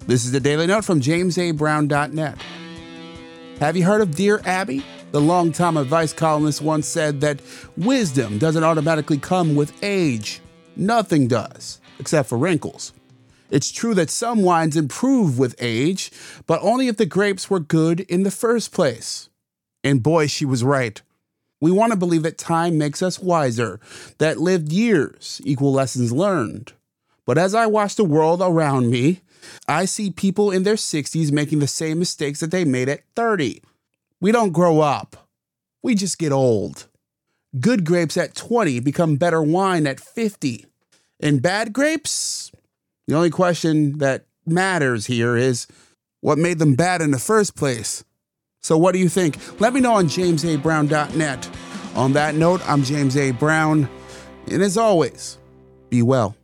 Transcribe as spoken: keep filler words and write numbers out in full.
This is the Daily Note from james a brown dot net. Have you heard of Dear Abby? The longtime advice columnist once said that wisdom doesn't automatically come with age. Nothing does, except for wrinkles. It's true that some wines improve with age, but only if the grapes were good in the first place. And boy, she was right. We want to believe that time makes us wiser, that lived years equal lessons learned. But as I watch the world around me, I see people in their sixties making the same mistakes that they made at thirty. We don't grow up. We just get old. Good grapes at twenty become better wine at fifty. And bad grapes? The only question that matters here is what made them bad in the first place. So what do you think? Let me know on james a brown dot net. On that note, I'm James A. Brown. And as always, be well.